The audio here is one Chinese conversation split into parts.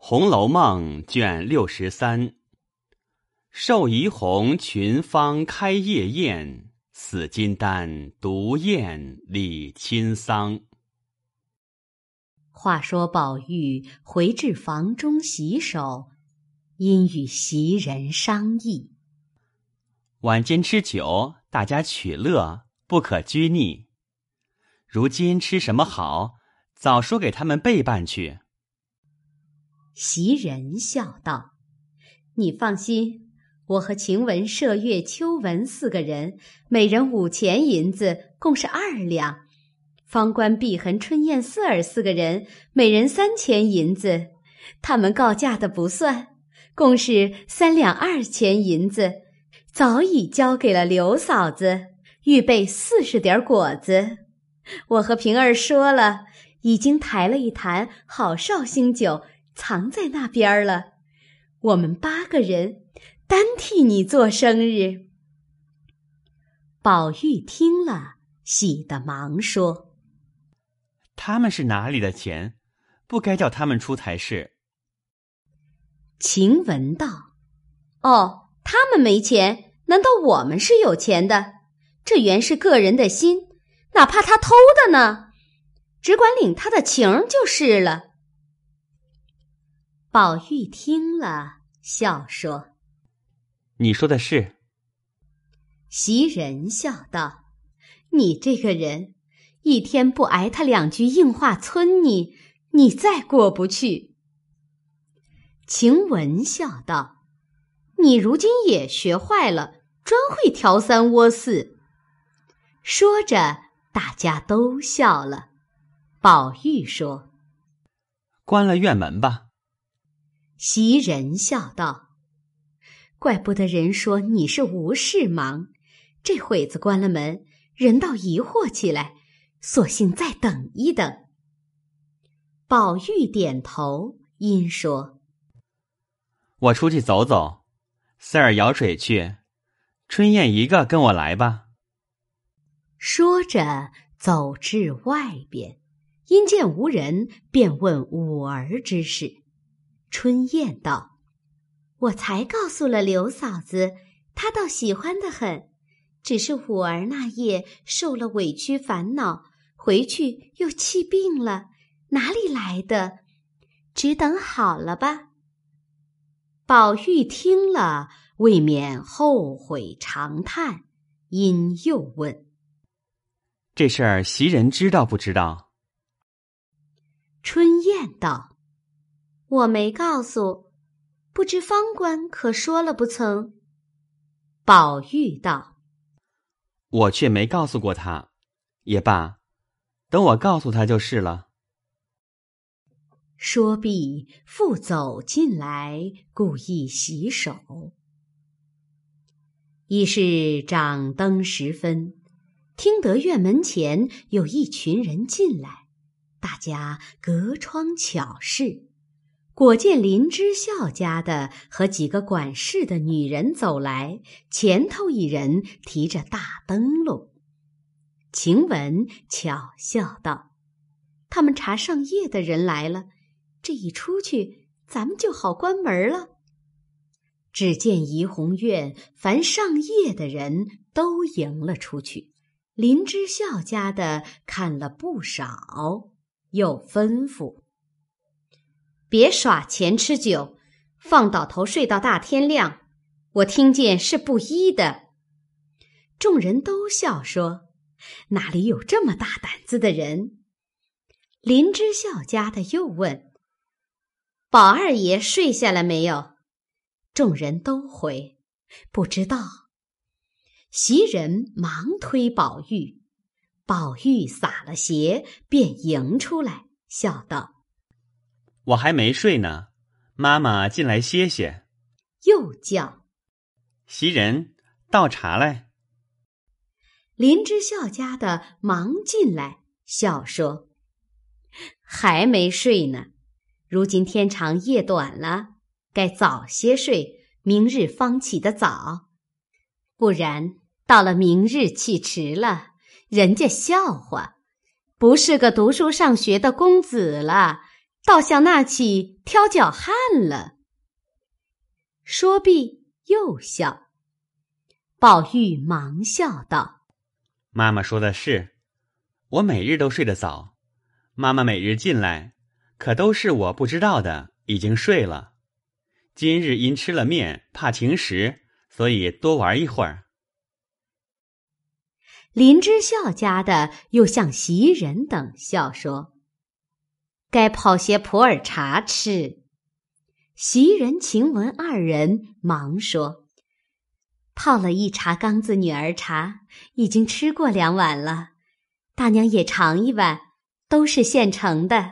红楼梦》卷63。寿怡红群芳开夜宴，死金丹独宴李亲丧。 话说宝玉回至房中洗手，因与袭人商议， 晚间吃酒，大家取乐，不可拘泥。如今吃什么好，早说给他们备办去。 袭人笑道：你放心，我和晴雯、麝月、秋纹4个人，每人5钱银子，共是2两。方官、碧痕、春燕、四儿4个人，每人3钱银子，他们告价的不算，共是3两2钱银子，早已交给了刘嫂子，预备40点果子。我和平儿说了，已经抬了一坛好绍兴酒，藏在那边了。我们8个人单替你做生日。宝玉听了，喜得忙说： 他们是哪里的钱？不该叫他们出才是。 晴雯道：哦，他们没钱，难道我们是有钱的？这原是个人的心，哪怕他偷的呢？只管领他的情就是了。宝玉听了，笑说： 你说的是。 袭人笑道：你这个人，一天不挨他2句硬话忖你再过不去。晴雯笑道：你如今也学坏了，专会挑三窝四。说着，大家都笑了。宝玉说： 关了院门吧。 袭人笑道：怪不得人说你是无事忙，这会子关了门，人倒疑惑起来，索性再等一等。宝玉点头，因说： 我出去走走，四儿舀水去，春燕一个跟我来吧。 说着走至外边，因见无人，便问五儿之事。春燕道：我才告诉了刘嫂子，她倒喜欢得很，只是五儿那夜受了委屈烦恼，回去又气病了，哪里来的？只等好了吧。宝玉听了，未免后悔长叹，因又问： 这事儿袭人知道不知道？ 春燕道：我没告诉，不知方官可说了不曾？宝玉道： 我却没告诉过他，也罢，等我告诉他就是了。 说毕，复走进来，故意洗手。已是掌灯时分，听得院门前有一群人进来，大家隔窗巧视，果见林之孝家的和几个管事的女人走来，前头一人提着大灯笼。晴雯巧笑道：他们查上夜的人来了，这一出去，咱们就好关门了。只见怡红院凡上夜的人都迎了出去，林之孝家的看了不少，又吩咐：别耍钱吃酒，放倒头睡到大天亮，我听见是不依的。众人都笑说：哪里有这么大胆子的人？林之孝家的又问：宝二爷睡下了没有？众人都回：不知道。袭人忙推宝玉，宝玉撒了鞋，便迎出来，笑道： 我还没睡呢，妈妈进来歇歇。 又叫： 袭人，倒茶来。 林之孝家的忙进来，笑说：还没睡呢，如今天长夜短了，该早些睡，明日方起得早，不然到了明日起迟了，人家笑话，不是个读书上学的公子了， 倒像那起挑脚汉了。说毕又笑。宝玉忙笑道： 妈妈说的是，我每日都睡得早，妈妈每日进来，可都是我不知道的，已经睡了。今日因吃了面，怕停食，所以多玩一会儿。 林之孝家的又向袭人等笑说：该泡些普洱茶吃。袭人、晴雯二人忙说：泡了一茶缸子女儿茶，已经吃过2碗了，大娘也尝一碗，都是现成的。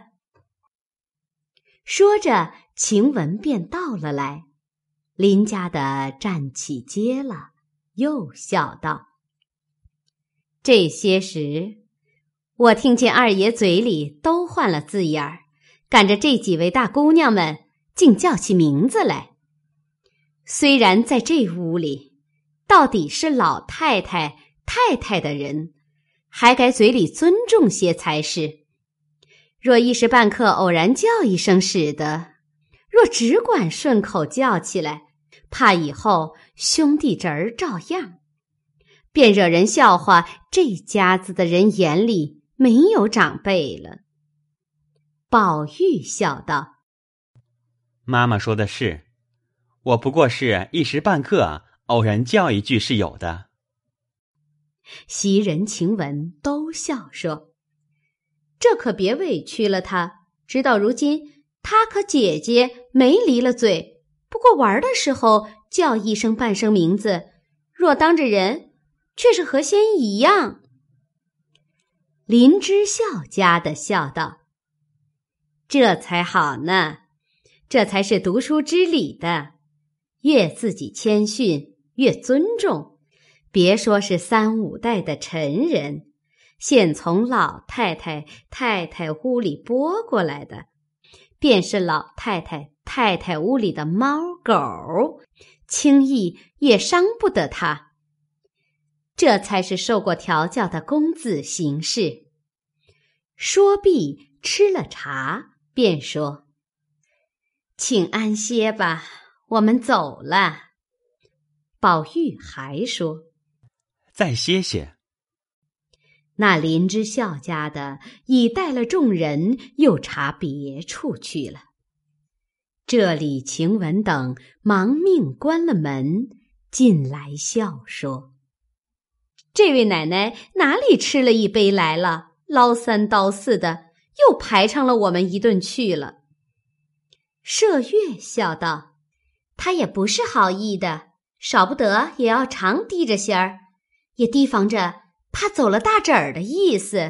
说着，晴雯便倒了来。林家的站起接了，又笑道：这些时，我听见二爷嘴里都换了字眼儿，赶着这几位大姑娘们竟叫起名字来。虽然在这屋里，到底是老太太、太太的人，还该嘴里尊重些才是。若一时半刻偶然叫一声使得，若只管顺口叫起来，怕以后兄弟侄儿照样，便惹人笑话这家子的人眼里没有长辈了。宝玉笑道： 妈妈说的是，我不过是一时半刻偶然叫一句是有的。 袭人、晴雯都笑说：这可别委屈了他，直到如今他可姐姐没离了嘴，不过玩的时候叫一声半声名字，若当着人却是和先一样。林之孝家的笑道：这才好呢，这才是读书之礼的，越自己谦逊越尊重，别说是3、5代的陈人，现从老太太、太太屋里拨过来的，便是老太太、太太屋里的猫狗，轻易也伤不得他。这才是受过调教的公子行事。说毕，吃了茶，便说：请安歇吧，我们走了。宝玉还说： 再歇歇。 那林之孝家的已带了众人又查别处去了。这里晴雯等忙命关了门，进来笑说：这位奶奶哪里吃了一杯来了，唠3叨4的，又排场了我们一顿去了。麝月笑道：他也不是好意的，少不得也要常提着些儿，也提防着怕走了大婶儿的意思。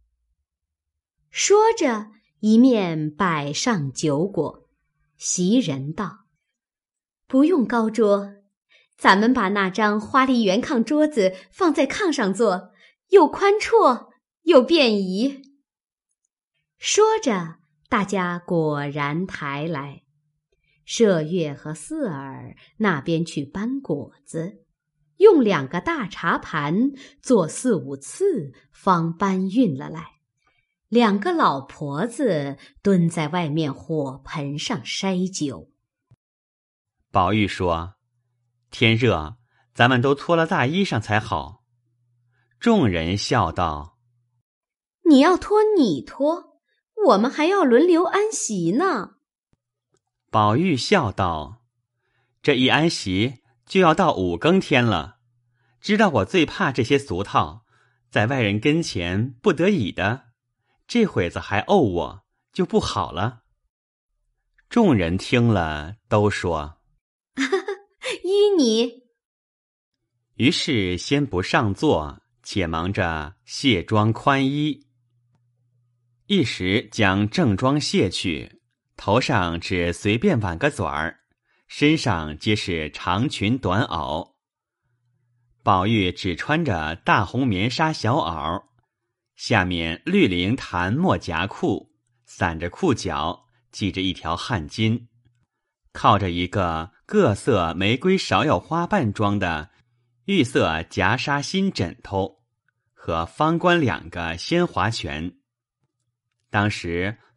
说着，一面摆上酒果。袭人道：不用高桌，咱们把那张花梨圆炕桌子放在炕上坐，又宽绰又便宜。说着，大家果然抬来。麝月和四儿那边去搬果子，用2个大茶盘做4、5次，方搬运了来。2个老婆子蹲在外面火盆上筛酒。 宝玉说：天热，咱们都脱了大衣裳才好。众人笑道： 你要脱你脱，我们还要轮流安席呢。 宝玉笑道：这一安席就要到5更天了，知道我最怕这些俗套，在外人跟前不得已的，这会子还怄我，就不好了。众人听了都说： 依你。 于是先不上座，且忙着卸妆宽衣。一时将正装卸去，头上只随便挽个嘴儿，身上皆是长裙短袄。宝玉只穿着大红棉纱小袄，下面绿绫檀墨夹裤，散着裤脚，系着一条汗巾，靠着一个各色玫瑰芍药花瓣装的玉色夹纱新枕头，和方冠2个鲜华拳。当时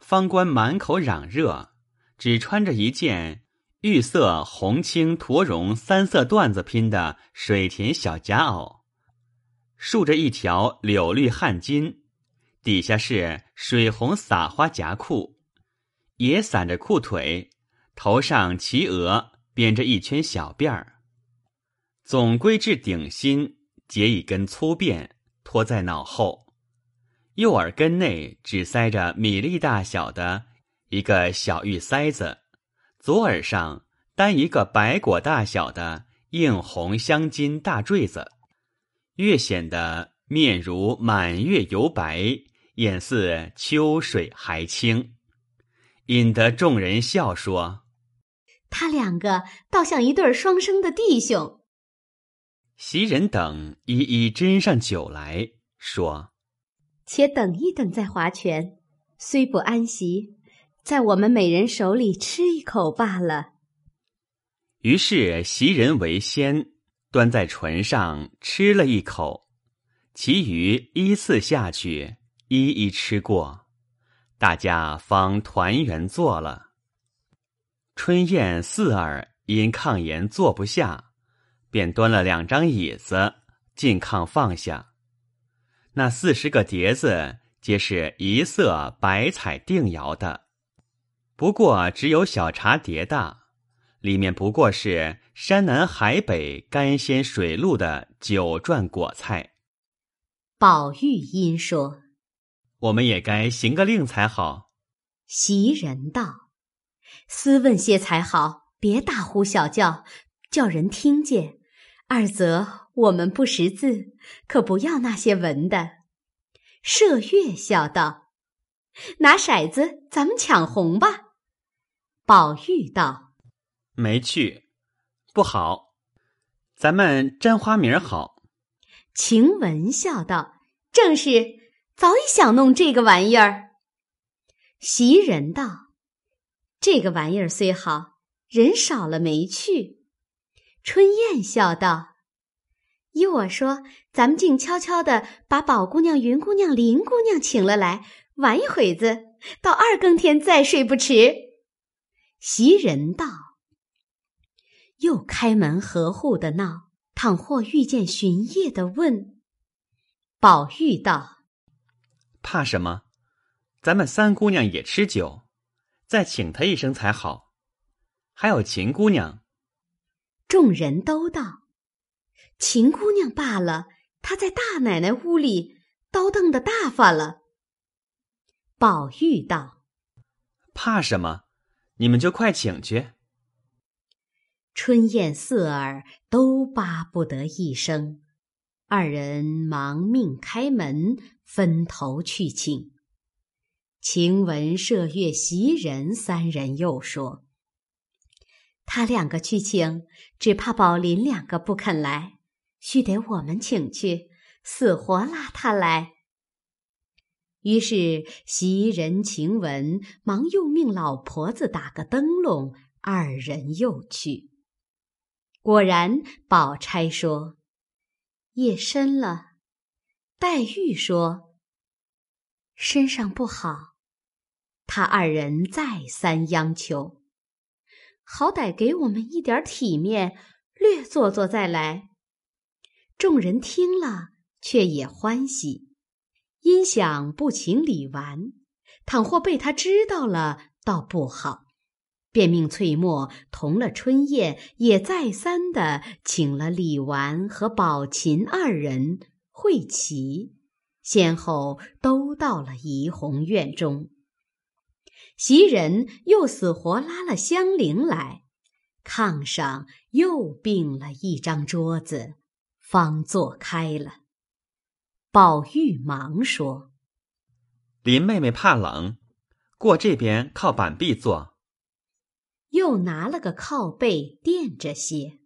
方官满口嚷热，只穿着一件玉色红青驼绒3色缎子拼的水田小夹袄，束着一条柳绿汗巾，底下是水红撒花夹裤，也散着裤腿，头上齐额编着一圈小辫儿，总归至顶心，结一根粗辫拖在脑后，右耳根内只塞着米粒大小的一个小玉塞子，左耳上单一个白果大小的硬红镶金大坠子，越显得面如满月油白，眼似秋水还清，引得众人笑说： 他两个倒像一对双生的弟兄。 袭人等一一斟上酒来，说： 且等一等再划拳，虽不安席，在我们每人手里吃一口罢了。 于是袭人为先，端在唇上吃了一口，其余依次下去，一一吃过，大家方团圆坐了。春燕四儿因炕沿坐不下，便端了2张椅子进炕放下。那40个碟子皆是一色白彩定窑的，不过只有小茶碟大，里面不过是山南海北甘鲜水陆的酒馔果菜。 宝玉因说： 我们也该行个令才好。 袭人道：斯问些才好，别大呼小叫，叫人听见。二则我们不识字，可不要那些文的。麝月笑道：拿骰子，咱们抢红吧。宝玉道： 没趣，不好，咱们沾花名好。 晴雯笑道：正是，早已想弄这个玩意儿。袭人道：这个玩意儿虽好，人少了没趣。春燕笑道：依我说，咱们静悄悄地把宝姑娘、云姑娘、林姑娘请了来，玩一会子，到2更天再睡不迟。袭人道：又开门合户的闹，倘或遇见巡夜的问。宝玉道： 怕什么？咱们3姑娘也吃酒，再请她一声才好。还有秦姑娘。 众人都道：秦姑娘罢了，她在大奶奶屋里叨瞪的大发了。宝玉道： 怕什么？你们就快请去。 春燕四儿都巴不得一声，2人忙命开门，分头去请。晴雯、麝月、袭人3人又说：他2个去请，只怕宝林2个不肯来，须得我们请去，死活拉他来。于是袭人、晴雯忙又命老婆子打个灯笼，2人又去。果然宝钗说：夜深了。黛玉说：身上不好。他2人再三央求，好歹给我们一点体面，略坐坐再来。众人听了，却也欢喜，因想不请李纨，倘或被他知道了，倒不好，便命翠墨同了春燕，也再三地请了李纨和宝琴2人会齐，先后都到了怡红院中。袭人又死活拉了香菱来，炕上又并了一张桌子，方坐开了。宝玉忙说： 林妹妹怕冷，过这边靠板壁坐。 又拿了个靠背垫着些。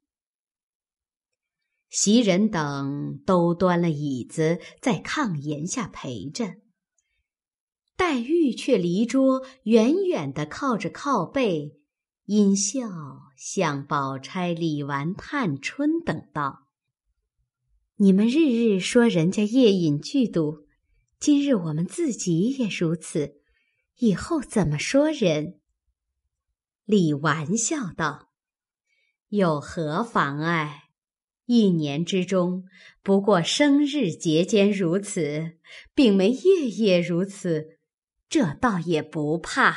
袭人等都端了椅子在炕沿下陪着，黛玉却离桌远远地靠着靠背，因笑向宝钗、李纨、探春等道：你们日日说人家夜饮剧赌，今日我们自己也如此， 以后怎么说人？”李纨笑道：“有何妨碍？一年之中，不过生日节间如此，并没夜夜如此，这倒也不怕。”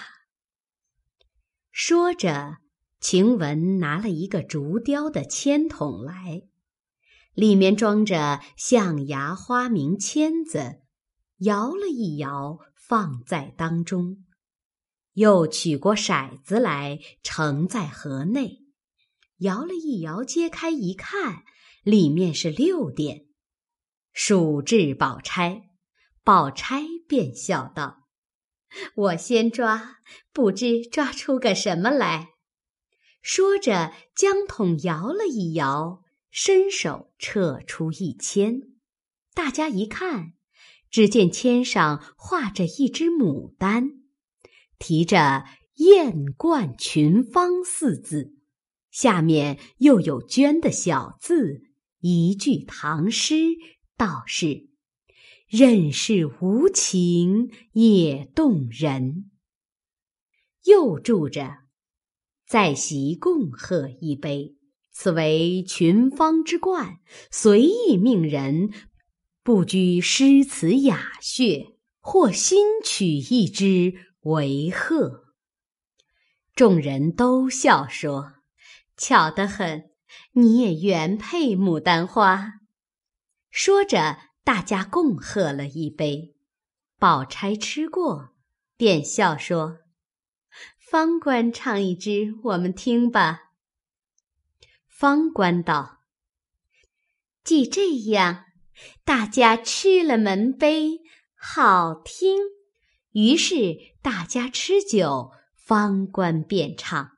说着，晴雯拿了一个竹雕的签筒来，里面装着象牙花名签子，摇了一摇，放在当中。又取过骰子来，盛在盒内，摇了一摇，揭开一看，里面是6点。数至宝钗，宝钗便笑道：“我先抓，不知抓出个什么来。”说着，将筒摇了一摇，伸手撤出一签。大家一看，只见签上画着一只牡丹，提着“艳冠群芳”4字，下面又有娟的小字，一句唐诗，道是“任是无情也动人”。又注着“在席共喝一杯，此为群芳之冠，随意命人，不拘诗词雅谑，或新取一支为贺。”众人都笑说：“巧得很，你也原配牡丹花。”说着，大家共喝了一杯。宝钗吃过，便笑说：“方官唱一支，我们听吧。”方官道：“既这样，大家吃了门杯，好听。”于是大家吃酒，方官便唱：“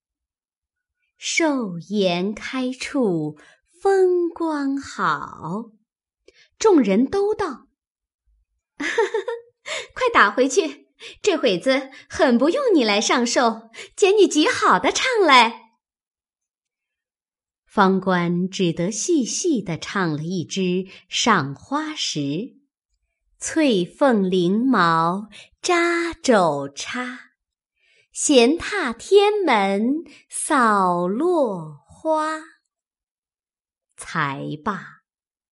寿筵开处风光好。”众人都道：“快打回去，这会子很不用你来上寿，捡你极好的唱来。”方官只得细细地唱了一支《赏花时》：“翠凤翎毛扎肘插，闲踏天门扫落花。”才罢。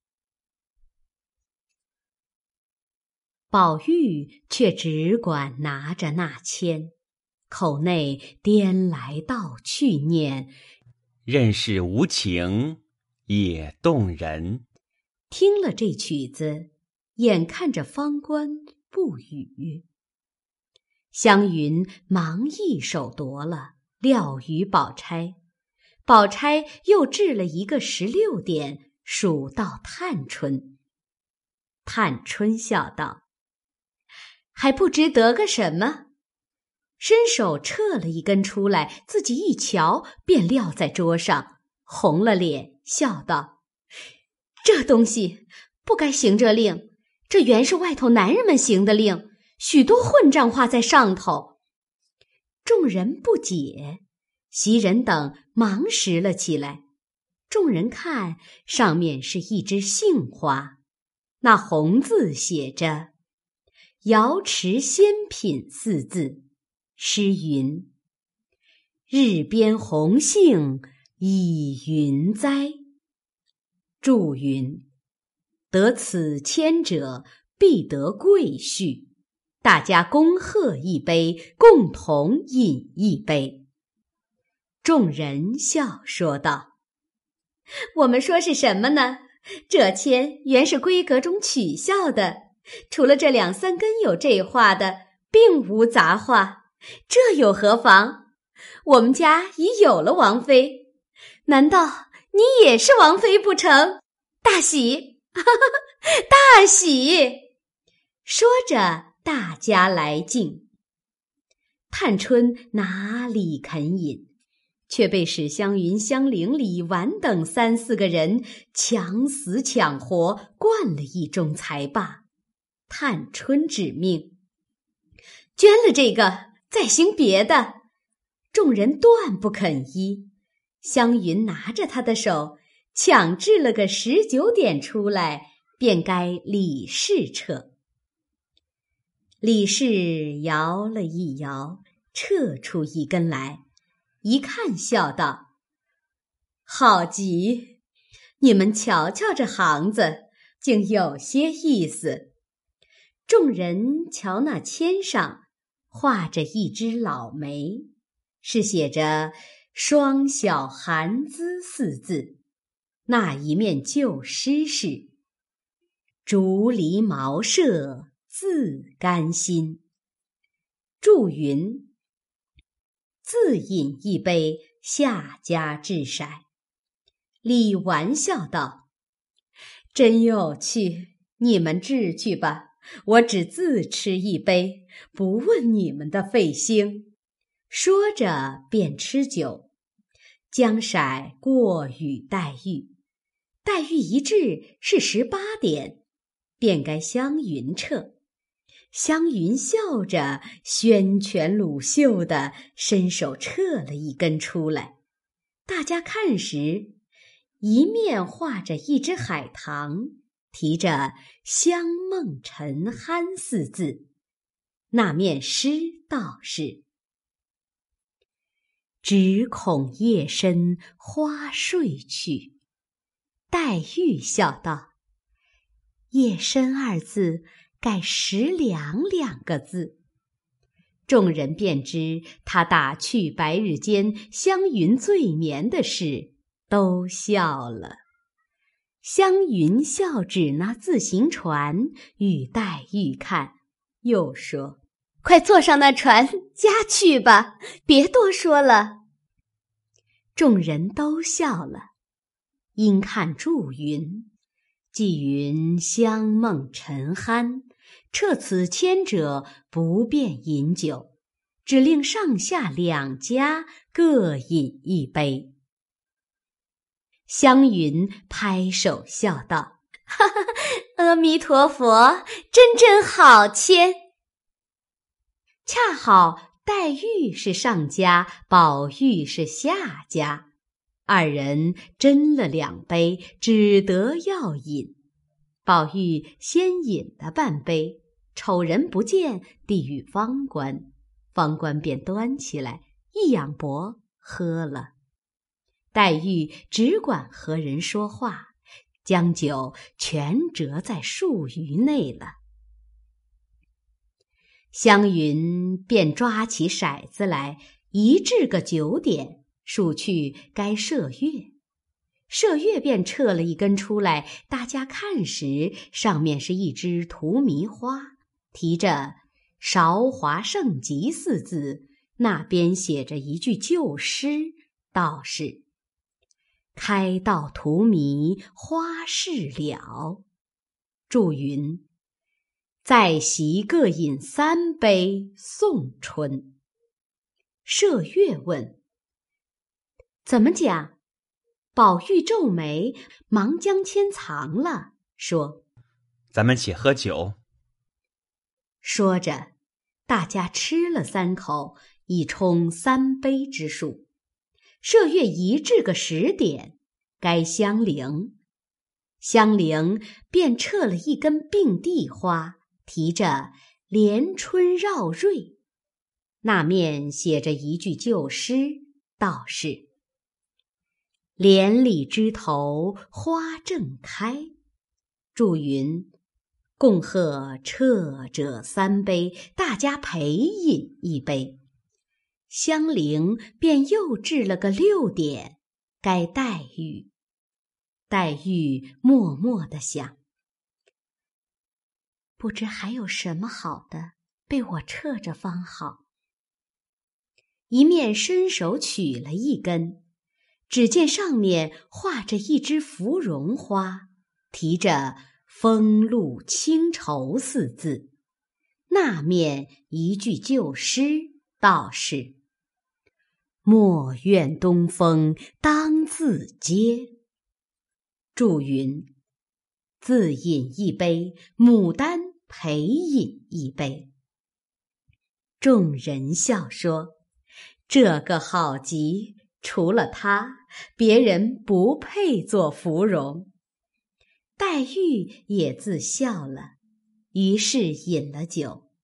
宝玉却只管拿着那签，口内颠来倒去念：“ 任是无情也动人。” 听了这曲子，眼看着方官不语。湘云忙一手夺了，撂于宝钗。宝钗又制了一个16点，数到探春。探春笑道：“还不知得个什么？”伸手撤了一根出来，自己一瞧，便撂在桌上，红了脸，笑道：“这东西不该行这令，这原是外头男人们行的令，许多混账话在上头。”众人不解，袭人等忙拾了起来。众人看，上面是一枝杏花，那红字写着“瑶池仙品”4字，诗云：“日边红杏已云栽。”注云：“得此签者，必得贵婿。大家恭贺一杯，共同饮一杯。”众人笑说道：“我们说是什么呢？这签原是闺阁中取笑的，除了这2、3根有这话的，并无杂话，这有何妨？我们家已有了王妃，难道你也是王妃不成？大喜，大喜！”说着，大家来敬。探春哪里肯饮，却被史湘云、香菱、李纨等3、4个人抢死抢活灌了一盅才罢。探春指命：“捐了这个，再行别的。”众人断不肯依。湘云拿着他的手，抢制了个19点出来，便该理事撤。 李氏摇了一摇，撤出一根来，一看笑道：“好极，你们瞧瞧这行子，竟有些意思。”众人瞧那签上画着一只老梅，是写着“双小寒姿”四字，那一面旧诗是：“竹篱茅舍自甘心。”注云：“自饮一杯，下家致骰。”李玩笑道：“真有趣，你们治去吧，我只自吃一杯，不问你们的费心。”说着便吃酒，将骰过与黛玉。黛玉一掷是18点，便该湘云撤。湘云笑着宣拳鲁袖的伸手撤了一根出来，大家看时，一面画着一只海棠，提着“香梦沉酣”四字，那面诗道是：“只恐夜深花睡去。”黛玉笑道：“夜深二字改10两2个字。”众人便知他打趣白日间湘云醉眠的事，都笑了。湘云笑指那自行船与黛玉看，又说：“快坐上那船，家去吧，别多说了。”众人都笑了。因看注云：“既云香梦沉酣，撤此签者不便饮酒，只令上下2家各饮一杯。”湘云拍手笑道：“哈哈，阿弥陀佛，真好签。”恰好黛玉是上家，宝玉是下家，二人斟了2杯，只得要饮。宝玉先饮了半杯，瞅人不见，递与方官，方官便端起来，一仰脖喝了。黛玉只管和人说话，将酒全折在漱盂内了。湘云便抓起骰子来，一掷个9点，数去该射月。射月便撤了一根出来，大家看时，上面是一枝荼蘼花，提着“韶华盛极”四字，那边写着一句旧诗，道是：“开道荼蘼花事了。”注云：“在席各饮3杯送春。”麝月问：“怎么讲？”宝玉皱眉，忙将签藏了，说：“ 咱们且喝酒。” 说着，大家吃了3口，以充3杯之数。麝月一掷个10点，该香菱。香菱便撤了一根并蒂花，提着“连春绕瑞”，那面写着一句旧诗，道是：“连理枝头花正开。”注云：“共贺撤者3杯，大家陪饮1杯。”香菱便又掷了个6点，该黛玉。黛玉默默地想：不知还有什么好的，被我撤着方好。一面伸手取了一根，只见上面画着一只芙蓉花，提着“风露清愁”四字，那面一句旧诗，道是：“莫怨东风当自嗟。”注云：“自饮1杯，牡丹陪饮1杯。”众人笑说：“这个好极，除了他，别人不配做芙蓉。”黛玉也自笑了，于是饮了酒，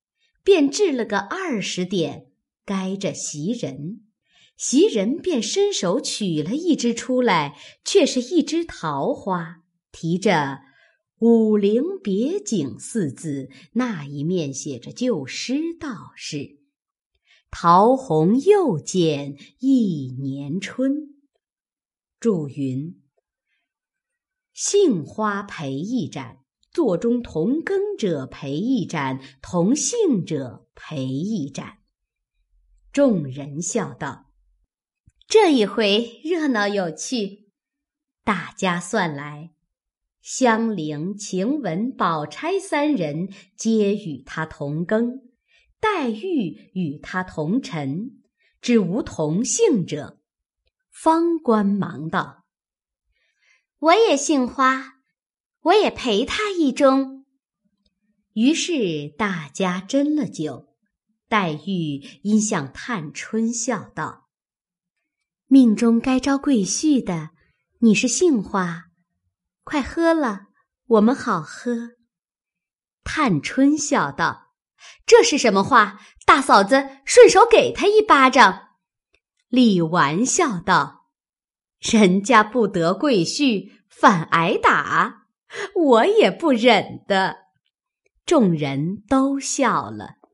便掷了个20点，该着袭人。袭人便伸手取了一只出来，却是一枝桃花，提着武陵别景4字，那一面写着旧诗道是：桃红又见一年春。注云：杏花陪一盏，座中同耕者陪一盏，同姓者陪一盏。众人笑道：这一回热闹有趣。大家算来，香菱、晴雯、宝钗3人皆与他同耕，黛玉与他同尘，只无同姓者。方官忙道：我也姓花，我也陪他一盅。于是大家斟了酒，黛玉因向探春笑道：命中该招贵婿的，你是杏花，快喝了，我们好喝。探春笑道：这是什么话？大嫂子顺手给他一巴掌。李纨笑道：人家不得贵婿，反挨打，我也不忍的。众人都笑了。